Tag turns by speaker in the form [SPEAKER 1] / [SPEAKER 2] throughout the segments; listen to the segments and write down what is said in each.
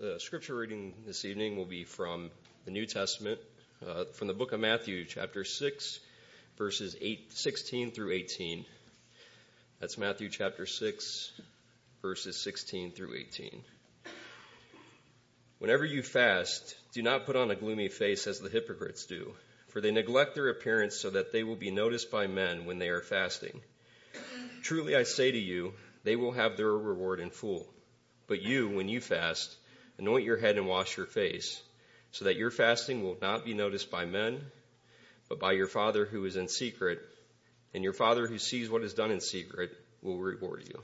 [SPEAKER 1] The scripture reading this evening will be from the New Testament, from the book of Matthew, chapter 6, verses 16 through 18. That's Matthew chapter 6, verses 16 through 18. Whenever you fast, do not put on a gloomy face as the hypocrites do, for they neglect their appearance so that they will be noticed by men when they are fasting. Truly I say to you, they will have their reward in full. But you, when you fast, anoint your head and wash your face, so that your fasting will not be noticed by men, but by your Father who is in secret, and your Father who sees what is done in secret will reward you.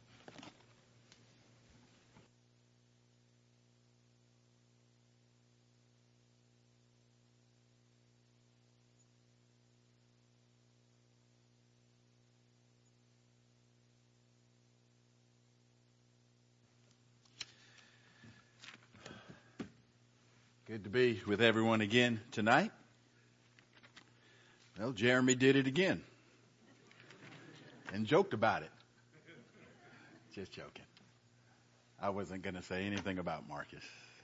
[SPEAKER 2] Good to be with everyone again tonight. Well, Jeremy did it again and joked about it. Just joking. I wasn't going to say anything about Marcus.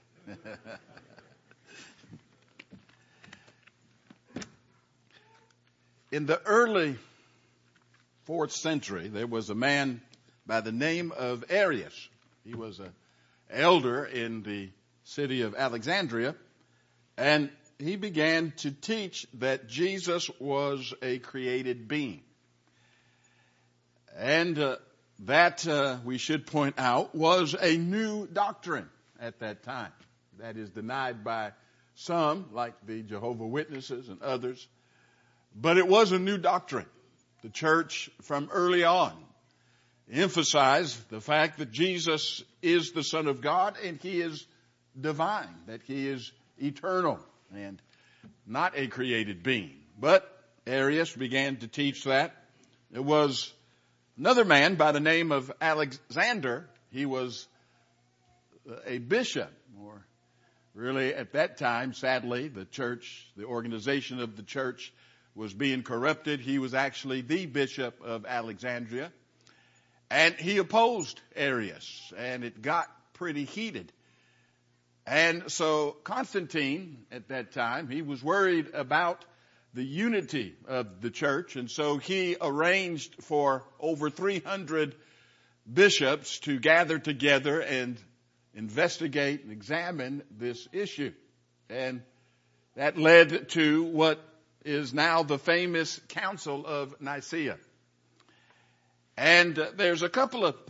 [SPEAKER 2] In the early 4th century, there was a man by the name of Arius. He was an elder in the city of Alexandria, and he began to teach that Jesus was a created being. And that, we should point out, was a new doctrine at that time. That is denied by some, like the Jehovah's Witnesses and others. But it was a new doctrine. The church, from early on, emphasized the fact that Jesus is the Son of God and He is divine, that He is eternal and not a created being. But Arius began to teach that. There was another man by the name of Alexander. He was a bishop, or really at that time, sadly, the church, the organization of the church was being corrupted. He was actually the bishop of Alexandria. And he opposed Arius, and it got pretty heated. And so Constantine, at that time, he was worried about the unity of the church, and so he arranged for over 300 bishops to gather together and investigate and examine this issue. And that led to what is now the famous Council of Nicaea. And there's a couple of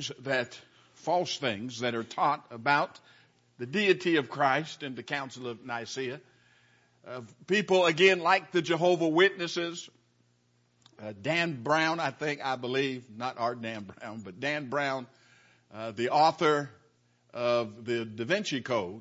[SPEAKER 2] false things that are taught about the deity of Christ in the Council of Nicaea. People, again, like the Jehovah's Witnesses, Dan Brown, I believe, not our Dan Brown, but Dan Brown, the author of the Da Vinci Code,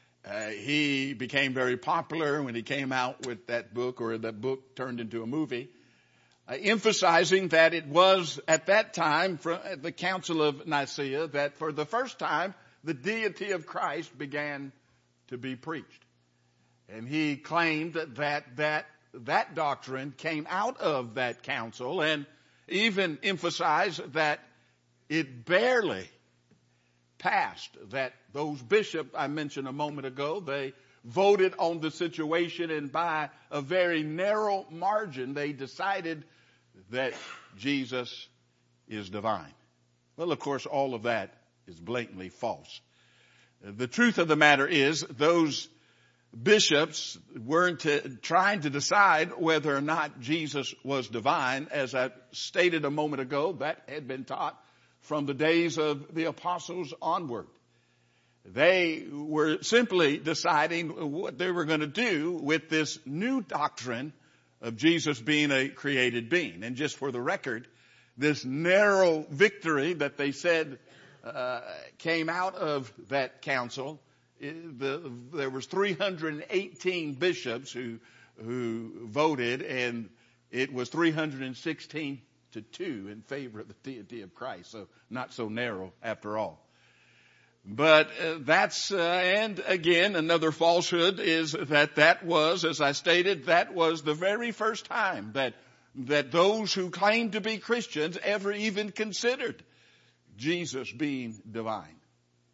[SPEAKER 2] he became very popular when he came out with that book, or that book turned into a movie, emphasizing that it was at that time, from the Council of Nicaea, that for the first time, the deity of Christ began to be preached. And he claimed that doctrine came out of that council, and even emphasized that it barely passed, that those bishops I mentioned a moment ago, they voted on the situation, and by a very narrow margin, they decided that Jesus is divine. Well, of course, all of that is blatantly false. The truth of the matter is, those bishops weren't trying to decide whether or not Jesus was divine. As I stated a moment ago, that had been taught from the days of the apostles onward. They were simply deciding what they were going to do with this new doctrine of Jesus being a created being. And just for the record, this narrow victory that they said came out of that council, there was 318 bishops who voted, and it was 316 to 2 in favor of the deity of Christ. So not so narrow after all. But and again, another falsehood is that was, as I stated, that was the very first time that those who claimed to be Christians ever even considered Jesus being divine.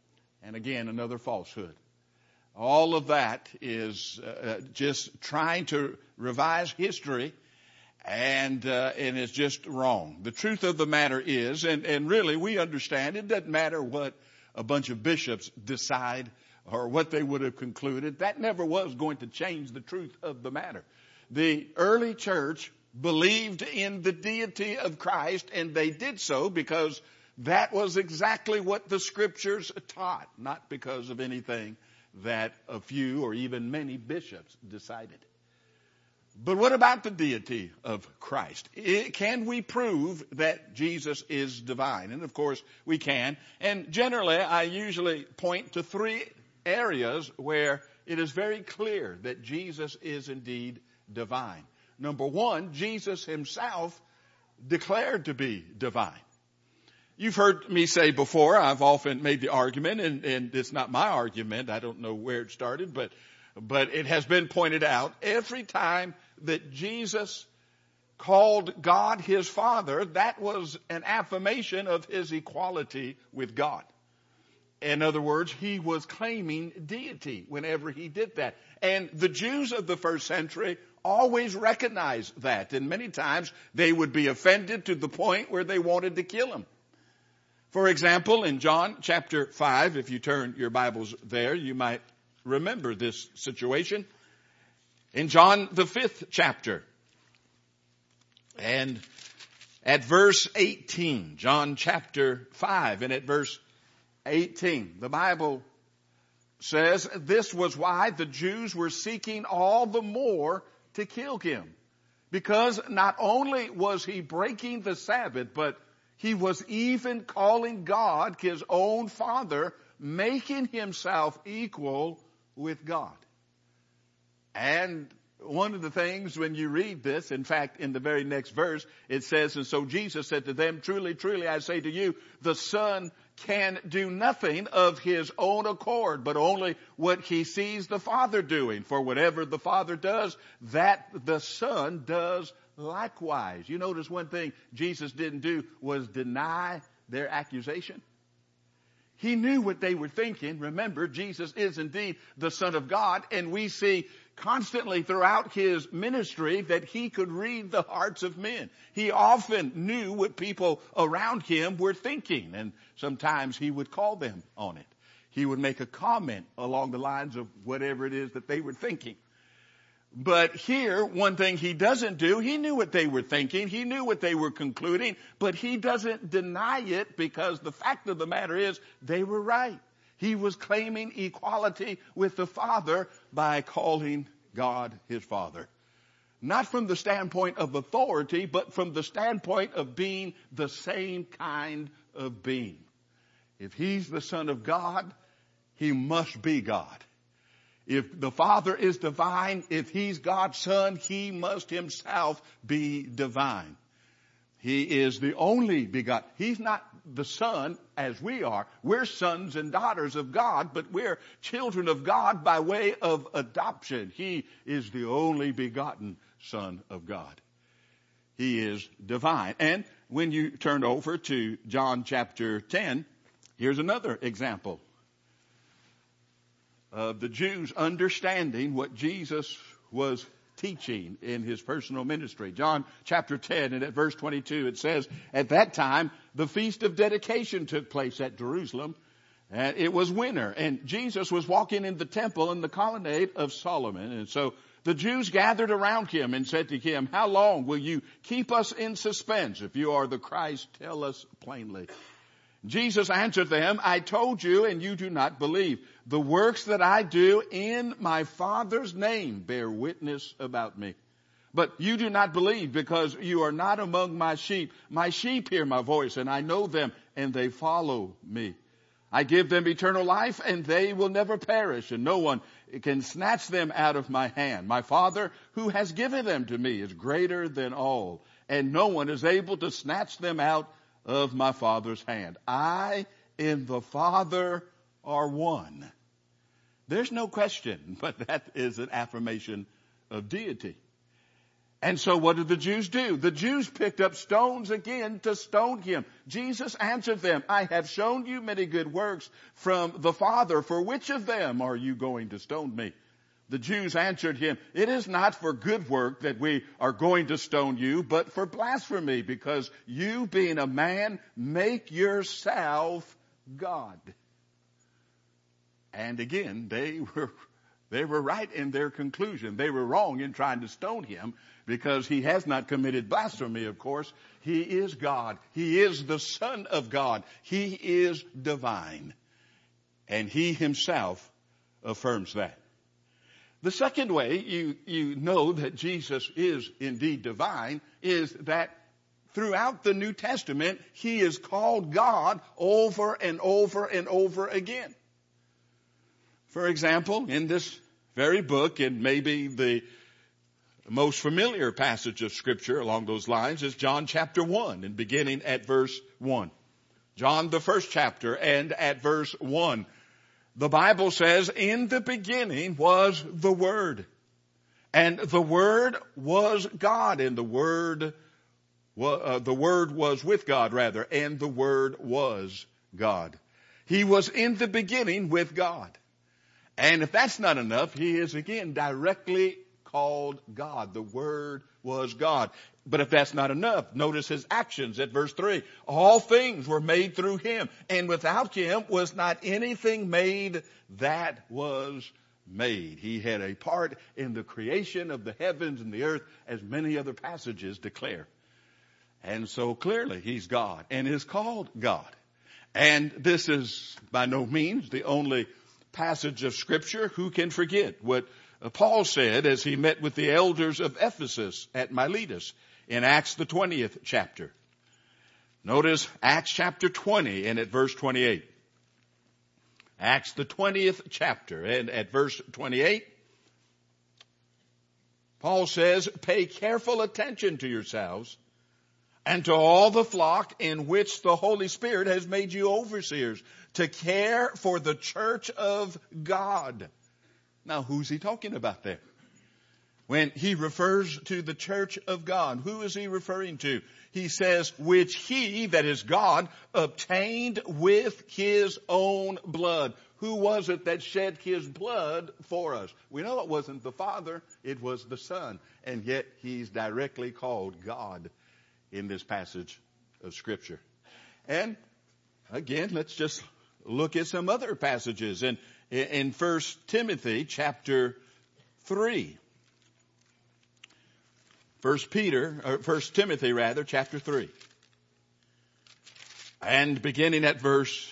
[SPEAKER 2] And again, another falsehood. All of that is just trying to revise history, and it's just wrong. The truth of the matter is, and really we understand, it doesn't matter what a bunch of bishops decide or what they would have concluded. That never was going to change the truth of the matter. The early church believed in the deity of Christ, and they did so because that was exactly what the Scriptures taught, not because of anything that a few or even many bishops decided. But what about the deity of Christ? Can we prove that Jesus is divine? And of course we can. And generally I usually point to three areas where it is very clear that Jesus is indeed divine. Number one, Jesus himself declared to be divine. You've heard me say before, I've often made the argument, and it's not my argument, I don't know where it started, but it has been pointed out, every time that Jesus called God his Father, that was an affirmation of his equality with God. In other words, he was claiming deity whenever he did that. And the Jews of the first century always recognized that, and many times they would be offended to the point where they wanted to kill him. For example, in John chapter 5, if you turn your Bibles there, you might remember this situation. In John the 5th chapter, and at verse 18, John chapter 5, and at verse 18, the Bible says, this was why the Jews were seeking all the more to kill him. Because not only was he breaking the Sabbath, but he was even calling God his own Father, making himself equal with God. And one of the things when you read this, in fact, in the very next verse, it says, and so Jesus said to them, truly, truly, I say to you, the Son can do nothing of his own accord, but only what he sees the Father doing. For whatever the Father does, that the Son does likewise. You notice one thing Jesus didn't do was deny their accusation. He knew what they were thinking. Remember, Jesus is indeed the Son of God, and we see constantly throughout his ministry that he could read the hearts of men. He often knew what people around him were thinking, and sometimes he would call them on it. He would make a comment along the lines of whatever it is that they were thinking. But here, one thing he doesn't do, he knew what they were thinking, he knew what they were concluding, but he doesn't deny it because the fact of the matter is they were right. He was claiming equality with the Father by calling God his Father. Not from the standpoint of authority, but from the standpoint of being the same kind of being. If he's the Son of God, he must be God. If the Father is divine, if he's God's Son, he must himself be divine. He is the only begotten. He's not the Son as we are. We're sons and daughters of God, but we're children of God by way of adoption. He is the only begotten Son of God. He is divine. And when you turn over to John chapter 10, here's another example of the Jews understanding what Jesus was teaching in his personal ministry. John chapter 10 and at verse 22 it says, at that time the feast of dedication took place at Jerusalem, and it was winter, and Jesus was walking in the temple in the colonnade of Solomon. And so the Jews gathered around him and said to him, how long will you keep us in suspense? If you are the Christ, tell us plainly. Jesus answered them, I told you, and you do not believe. The works that I do in my Father's name bear witness about me. But you do not believe because you are not among my sheep. My sheep hear my voice, and I know them, and they follow me. I give them eternal life, and they will never perish, and no one can snatch them out of my hand. My Father, who has given them to me, is greater than all, and no one is able to snatch them out of my Father's hand. I and the Father are one. There's no question, but that is an affirmation of deity. And so what did the Jews do? The Jews picked up stones again to stone him. Jesus answered them, I have shown you many good works from the Father. For which of them are you going to stone me? The Jews answered him, it is not for good work that we are going to stone you, but for blasphemy, because you, being a man, make yourself God. And again, they were right in their conclusion. They were wrong in trying to stone him, because he has not committed blasphemy, of course. He is God. He is the Son of God. He is divine. And he himself affirms that. The second way you know that Jesus is indeed divine is that throughout the New Testament, he is called God over and over and over again. For example, in this very book, and maybe the most familiar passage of Scripture along those lines is John chapter 1, and beginning at verse 1. John, the first chapter, and at verse 1. The Bible says, in the beginning was the Word, and the Word was God, and the Word was with God, rather, and the Word was God. He was in the beginning with God. And if that's not enough, he is again directly called God. The Word was God. But if that's not enough, notice his actions at verse 3. All things were made through him, and without him was not anything made that was made. He had a part in the creation of the heavens and the earth, as many other passages declare. And so clearly he's God and is called God. And this is by no means the only passage of Scripture. Who can forget what Paul said as he met with the elders of Ephesus at Miletus in Acts the 20th chapter. Notice Acts chapter 20 and at verse 28. Acts the 20th chapter and at verse 28. Paul says, pay careful attention to yourselves and to all the flock in which the Holy Spirit has made you overseers, to care for the church of God. Now, who's he talking about there? When he refers to the church of God, who is he referring to? He says, which he, that is God, obtained with his own blood. Who was it that shed his blood for us? We know it wasn't the Father, it was the Son. And yet he's directly called God in this passage of Scripture. And again, let's just look at some other passages in 1 Timothy chapter 3. 1 Timothy chapter 3. And beginning at verse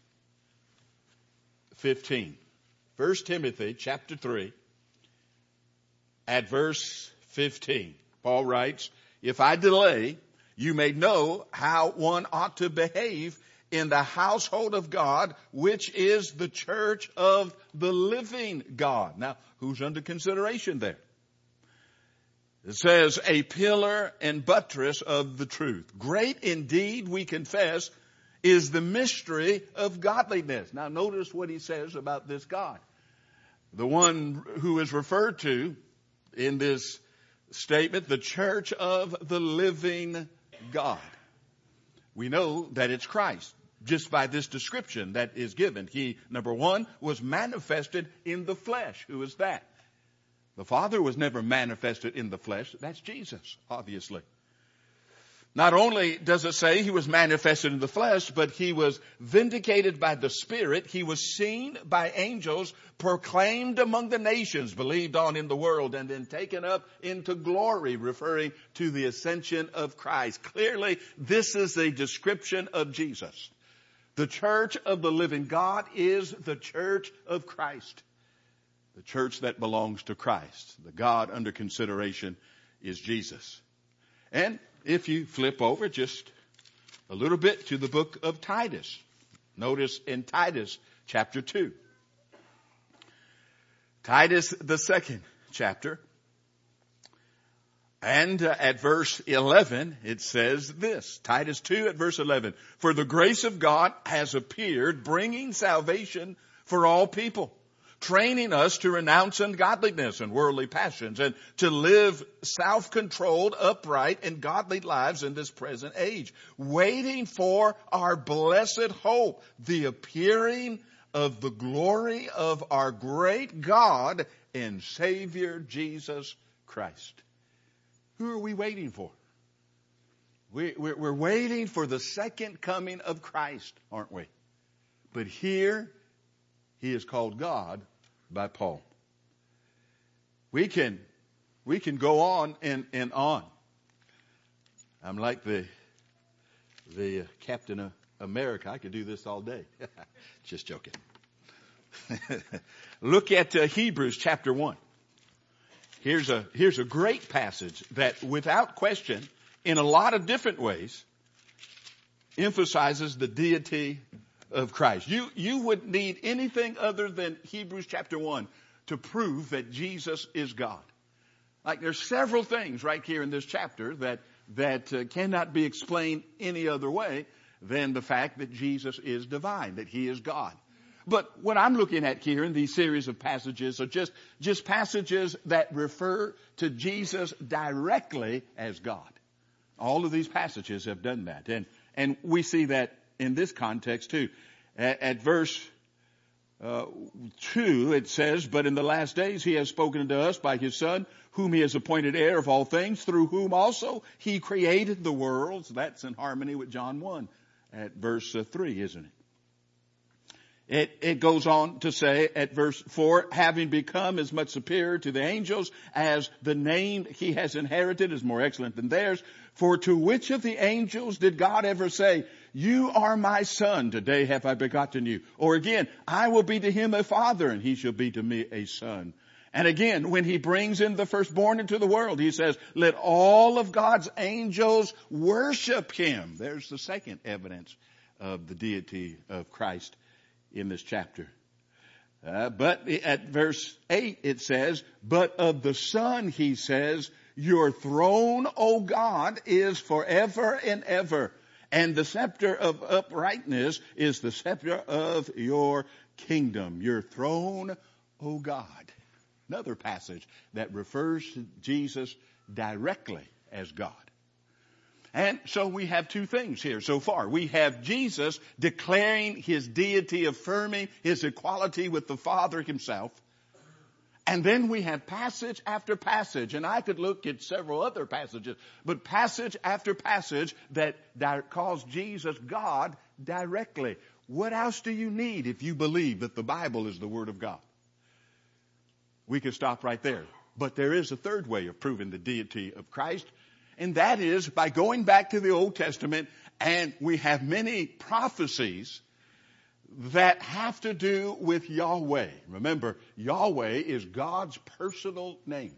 [SPEAKER 2] 15. 1 Timothy chapter 3 at verse 15. Paul writes, if I delay, you may know how one ought to behave in the household of God, which is the church of the living God. Now, who's under consideration there? It says, a pillar and buttress of the truth. Great indeed, we confess, is the mystery of godliness. Now, notice what he says about this God. The one who is referred to in this statement, the church of the living God. We know that it's Christ just by this description that is given. He, number one, was manifested in the flesh. Who is that? The Father was never manifested in the flesh. That's Jesus, obviously. Not only does it say he was manifested in the flesh, but he was vindicated by the Spirit. He was seen by angels, proclaimed among the nations, believed on in the world, and then taken up into glory, referring to the ascension of Christ. Clearly, this is a description of Jesus. The church of the living God is the church of Christ. The church that belongs to Christ. The God under consideration is Jesus. And if you flip over just a little bit to the book of Titus, notice in Titus chapter 2. Titus, the second chapter. And at verse 11, it says this. Titus 2 at verse 11. For the grace of God has appeared, bringing salvation for all people, training us to renounce ungodliness and worldly passions and to live self-controlled, upright, and godly lives in this present age, waiting for our blessed hope, the appearing of the glory of our great God and Savior Jesus Christ. Who are we waiting for? We're waiting for the second coming of Christ, aren't we? But here, he is called God by Paul. We can go on and on. I'm like the Captain of America. I could do this all day. Just joking. Look at Hebrews chapter 1. Here's a great passage that, without question, in a lot of different ways, emphasizes the deity of Christ. You wouldn't need anything other than Hebrews chapter 1 to prove that Jesus is God. Like, there's several things right here in this chapter that cannot be explained any other way than the fact that Jesus is divine, that he is God. But what I'm looking at here in these series of passages are just passages that refer to Jesus directly as God. All of these passages have done that. And we see that in this context too. At verse 2, it says, "But in the last days he has spoken to us by his Son, whom he has appointed heir of all things, through whom also he created the worlds." That's in harmony with John 1 at verse 3, isn't it? It goes on to say at verse 4, "Having become as much superior to the angels as the name he has inherited is more excellent than theirs. For to which of the angels did God ever say, 'You are my son, today have I begotten you'? Or again, 'I will be to him a father, and he shall be to me a son'? And again, when he brings in the firstborn into the world, he says, 'Let all of God's angels worship him.'" There's the second evidence of the deity of Christ in this chapter. But at verse 8 it says, "But of the Son," he says, "Your throne, O God, is forever and ever. And the scepter of uprightness is the scepter of your kingdom." Your throne, O God. Another passage that refers to Jesus directly as God. And so we have two things here so far. We have Jesus declaring his deity, affirming his equality with the Father himself. And then we have passage after passage, and I could look at several other passages, but passage after passage that calls Jesus God directly. What else do you need if you believe that the Bible is the Word of God? We could stop right there. But there is a third way of proving the deity of Christ, and that is by going back to the Old Testament, and we have many prophecies that have to do with Yahweh. Remember, Yahweh is God's personal name.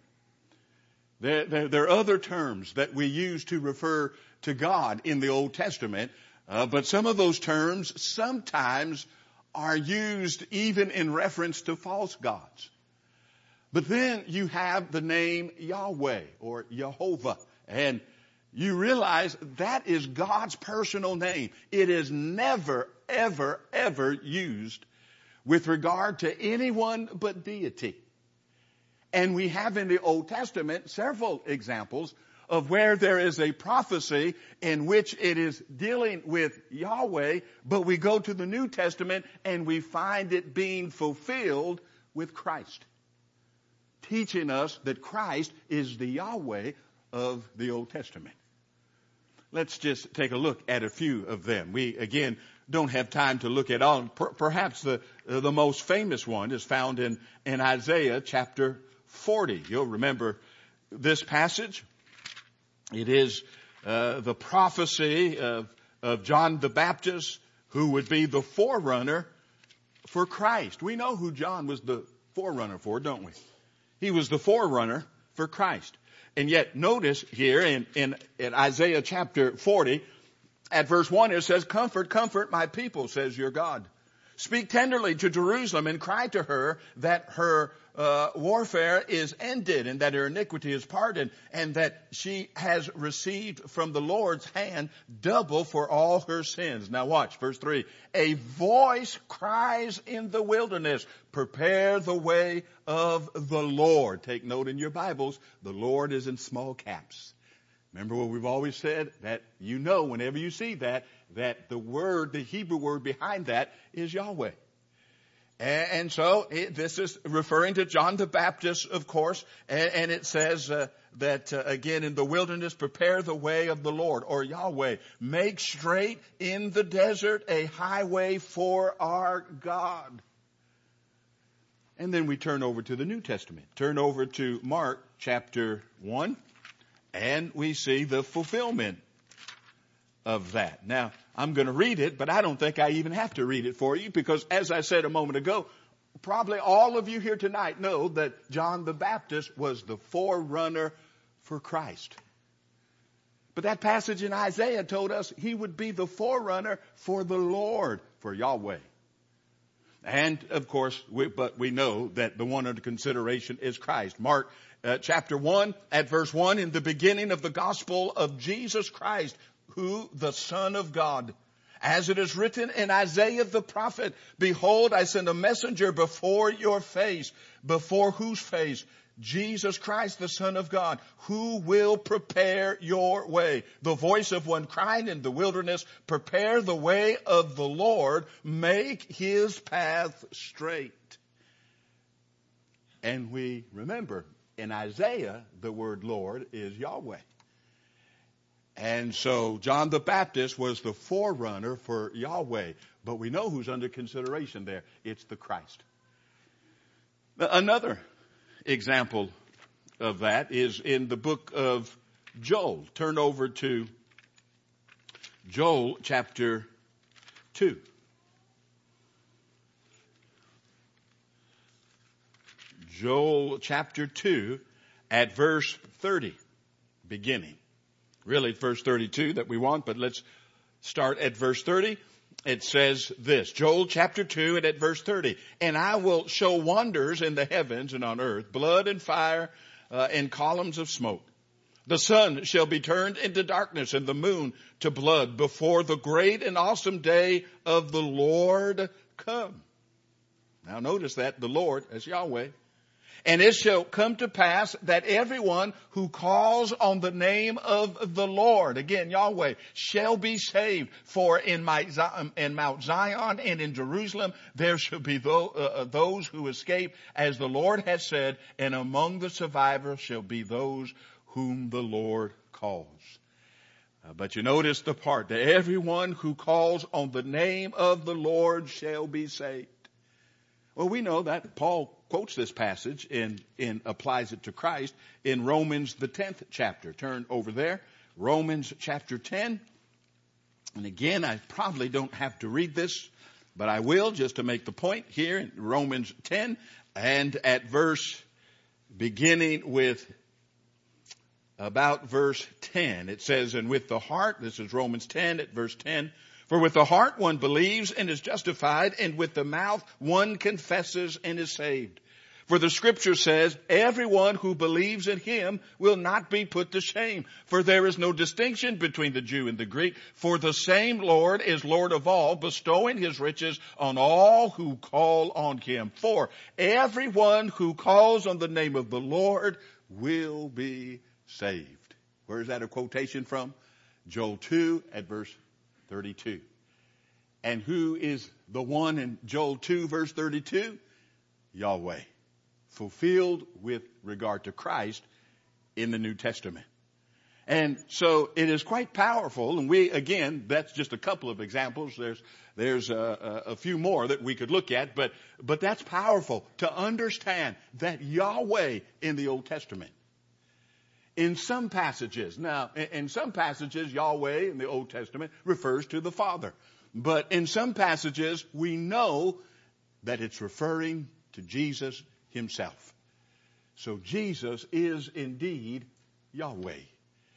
[SPEAKER 2] There are other terms that we use to refer to God in the Old Testament, but some of those terms sometimes are used even in reference to false gods. But then you have the name Yahweh or Jehovah, and you realize that is God's personal name. It is never, ever, ever used with regard to anyone but deity. And we have in the Old Testament several examples of where there is a prophecy in which it is dealing with Yahweh, but we go to the New Testament and we find it being fulfilled with Christ, teaching us that Christ is the Yahweh of the Old Testament. Let's just take a look at a few of them. We, again, don't have time to look at all. Perhaps the most famous one is found in Isaiah chapter 40. You'll remember this passage. It is the prophecy of John the Baptist, who would be the forerunner for Christ. We know who John was the forerunner for, don't we? He was the forerunner for Christ. And yet, notice here in Isaiah chapter 40, at verse 1, it says, "Comfort, comfort my people, says your God. Speak tenderly to Jerusalem and cry to her that her warfare is ended and that her iniquity is pardoned and that she has received from the Lord's hand double for all her sins. Now watch, verse 3. A voice cries in the wilderness, prepare the way of the Lord. Take note in your Bibles, the Lord is in small caps. Remember what we've always said? That you know whenever you see that the word, the Hebrew word behind that is Yahweh. And so this is referring to John the Baptist, of course, and it says that again in the wilderness, prepare the way of the Lord, or Yahweh. Make straight in the desert a highway for our God. And then we turn over to the New Testament. Turn over to Mark chapter 1, and we see the fulfillment of that. Now, I'm going to read it, but I don't think I even have to read it for you because, as I said a moment ago, probably all of you here tonight know that John the Baptist was the forerunner for Christ. But that passage in Isaiah told us he would be the forerunner for the Lord, for Yahweh. And, of course, we know that the one under consideration is Christ. Mark chapter 1 at verse 1, in the beginning of the gospel of Jesus Christ, who the Son of God, as it is written in Isaiah the prophet, behold, I send a messenger before your face, before whose face? Jesus Christ, the Son of God, who will prepare your way. The voice of one crying in the wilderness, prepare the way of the Lord, make his path straight. And we remember in Isaiah, the word Lord is Yahweh. And so John the Baptist was the forerunner for Yahweh. But we know who's under consideration there. It's the Christ. Another example of that is in the book of Joel. Turn over to Joel chapter 2. Joel chapter 2 at verse 30, beginning. Really, it's verse 32 that we want, but let's start at verse 30. It says this, Joel chapter 2 and at verse 30. And I will show wonders in the heavens and on earth, blood and fire and columns of smoke. The sun shall be turned into darkness and the moon to blood before the great and awesome day of the Lord come. Now notice that the Lord, as Yahweh. And it shall come to pass that everyone who calls on the name of the Lord, again Yahweh, shall be saved. For in Mount Zion and in Jerusalem there shall be those who escape, as the Lord has said, and among the survivors shall be those whom the Lord calls. But you notice the part that everyone who calls on the name of the Lord shall be saved. Well, we know that Paul quotes this passage and applies it to Christ in Romans, the 10th chapter. Turn over there. Romans chapter 10. And again, I probably don't have to read this, but I will just to make the point here in Romans 10 and at verse beginning with about verse 10. It says, and with the heart, this is Romans 10 at verse 10, for with the heart one believes and is justified, and with the mouth one confesses and is saved. For the scripture says, everyone who believes in him will not be put to shame. For there is no distinction between the Jew and the Greek. For the same Lord is Lord of all, bestowing his riches on all who call on him. For everyone who calls on the name of the Lord will be saved. Where is that a quotation from? Joel 2 at verse 32. And who is the one in Joel 2 verse 32? Yahweh. Fulfilled with regard to Christ in the New Testament. And so it is quite powerful. And we, again, that's just a couple of examples. There's a few more that we could look at, but that's powerful to understand that Yahweh in the Old Testament. In some passages, Yahweh in the Old Testament refers to the Father. But in some passages, we know that it's referring to Jesus himself. So Jesus is indeed Yahweh.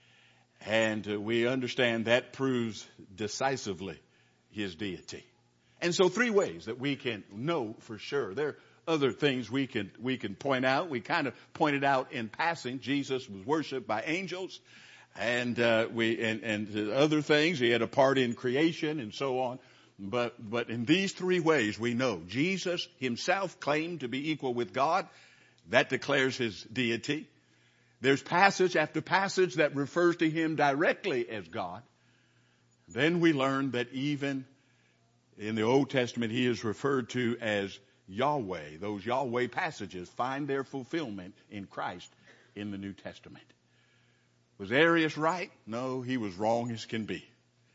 [SPEAKER 2] And we understand that proves decisively his deity. And so 3 ways that we can know for sure. There are other things we can point out. We kind of pointed out in passing. Jesus was worshipped by angels, and other things. He had a part in creation and so on. But in these 3 ways we know Jesus himself claimed to be equal with God. That declares his deity. There's passage after passage that refers to him directly as God. Then we learn that even in the Old Testament he is referred to as Yahweh. Those Yahweh passages find their fulfillment in Christ in the New Testament. Was Arius right? No, he was wrong as can be.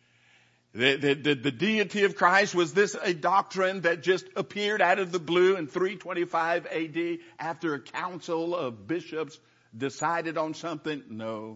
[SPEAKER 2] The deity of Christ, was this a doctrine that just appeared out of the blue in 325 AD after a council of bishops decided on something? No.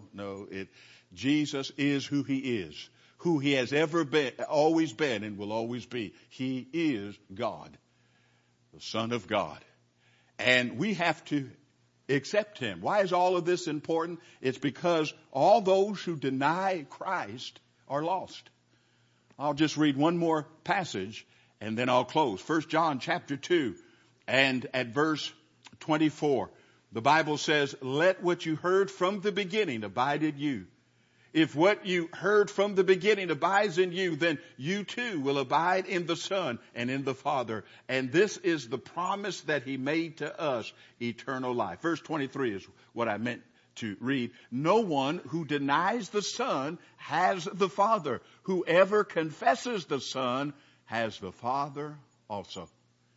[SPEAKER 2] Jesus is who he is, who he has ever been, always been, and will always be. He is God, the Son of God. And we have to accept him. Why is all of this important? It's because all those who deny Christ are lost. I'll just read one more passage and then I'll close. 1 John chapter 2 and at verse 24. The Bible says, let what you heard from the beginning abide in you. If what you heard from the beginning abides in you, then you too will abide in the Son and in the Father. And this is the promise that he made to us, eternal life. Verse 23 is what I meant to read. No one who denies the Son has the Father. Whoever confesses the Son has the Father also.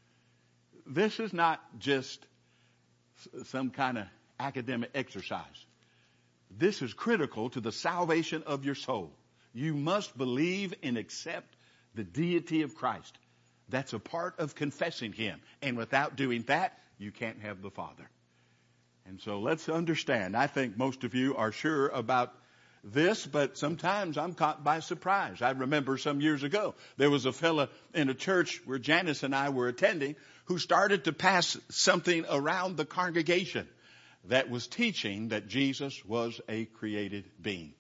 [SPEAKER 2] This is not just some kind of academic exercise. This is critical to the salvation of your soul. You must believe and accept the deity of Christ. That's a part of confessing him. And without doing that, you can't have the Father. And so let's understand. I think most of you are sure about this, but sometimes I'm caught by surprise. I remember some years ago, there was a fella in a church where Janice and I were attending who started to pass something around the congregation that was teaching that Jesus was a created being.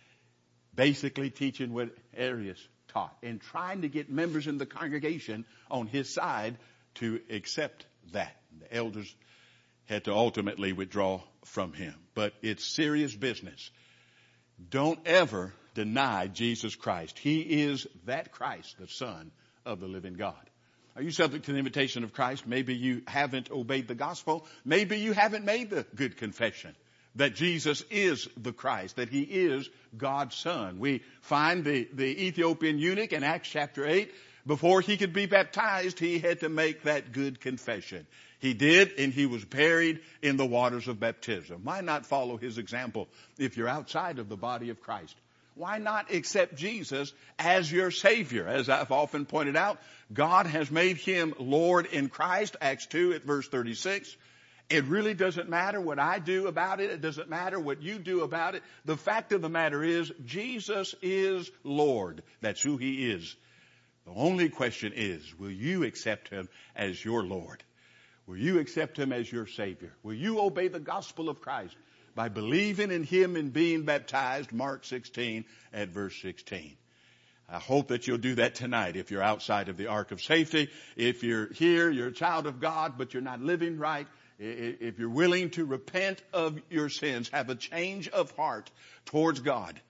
[SPEAKER 2] Basically teaching what Arius taught and trying to get members in the congregation on his side to accept that. The elders had to ultimately withdraw from him. But it's serious business. Don't ever deny Jesus Christ. He is that Christ, the Son of the living God. Are you subject to the invitation of Christ? Maybe you haven't obeyed the gospel. Maybe you haven't made the good confession that Jesus is the Christ, that he is God's Son. We find the Ethiopian eunuch in Acts chapter 8. Before he could be baptized, he had to make that good confession. He did, and he was buried in the waters of baptism. Why not follow his example if you're outside of the body of Christ? Why not accept Jesus as your Savior? As I've often pointed out, God has made him Lord in Christ, Acts 2 at verse 36. It really doesn't matter what I do about it. It doesn't matter what you do about it. The fact of the matter is, Jesus is Lord. That's who he is. The only question is, will you accept him as your Lord? Will you accept him as your Savior? Will you obey the gospel of Christ by believing in him and being baptized? Mark 16 at verse 16. I hope that you'll do that tonight if you're outside of the ark of safety. If you're here, you're a child of God, but you're not living right. If you're willing to repent of your sins, have a change of heart towards God,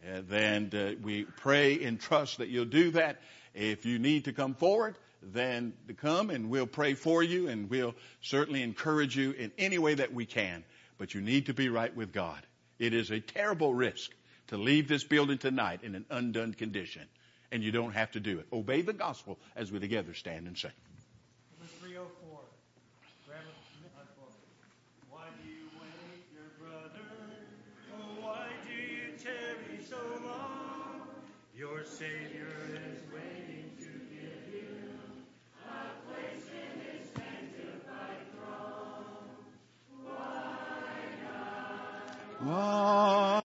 [SPEAKER 2] then we pray and trust that you'll do that. If you need to come forward, then to come and we'll pray for you and we'll certainly encourage you in any way that we can. But you need to be right with God. It is a terrible risk to leave this building tonight in an undone condition. And you don't have to do it. Obey the gospel as we together stand and sing.
[SPEAKER 3] Number 304. Grab a book. Why do you wait, your brother? Oh, why do you tarry so long? Your Savior is waiting to give you a place in his sanctified throne. Why not?
[SPEAKER 2] Why